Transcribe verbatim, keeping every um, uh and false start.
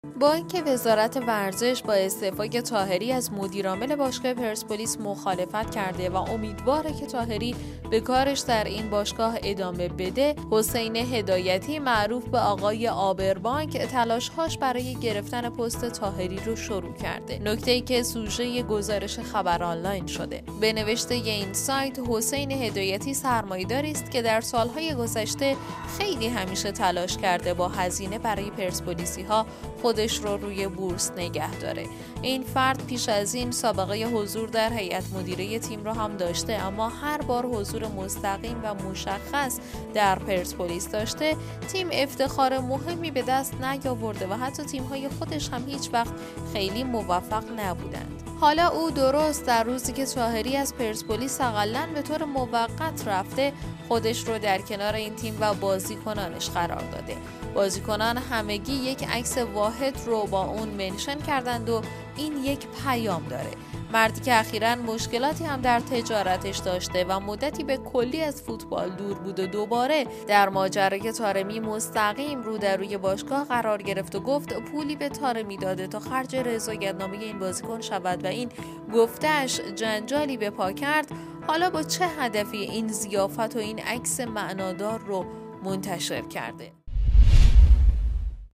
با اینکه وزارت ورزش با استعفای طاهری از مدیرعامل باشگاه پرسپولیس مخالفت کرده و امیدواره که طاهری به کارش در این باشگاه ادامه بده، حسین هدایتی معروف به آقای آبربانک تلاش‌هاش برای گرفتن پست طاهری رو شروع کرده. نکته‌ای که سوژه گزارش خبر آنلاین شده. به نوشته این سایت، حسین هدایتی سرمایه‌داری است که در سالهای گذشته خیلی همیشه تلاش کرده با هزینه برای پرسپولیسی‌ها خودش رو روی بورس نگه داره. این فرد پیش از این سابقه حضور در هیئت مدیره تیم رو هم داشته، اما هر بار حضور مستقیم و مشخص در پرسپولیس داشته، تیم افتخار مهمی به دست نیاورده و حتی تیم‌های خودش هم هیچ وقت خیلی موفق نبودند. حالا او درست در روزی که طاهری از پرسپولیس اقلاً به طور موقت رفته، خودش رو در کنار این تیم و بازیکنانش قرار داده. بازیکنان همگی یک عکس واحد رو با اون منشن کردند و این یک پیام داره. مردی که اخیراً مشکلاتی هم در تجارتش داشته و مدتی به کلی از فوتبال دور بود و دوباره در ماجرای طارمی مستقیم رو در روی باشگاه قرار گرفت و گفت پولی به طارمی داده تا خرج رضایت‌نامه این بازیکن شود و این گفته‌اش جنجالی به پا کرد. حالا با چه هدفی این ضیافت و این عکس معنادار رو منتشر کرده؟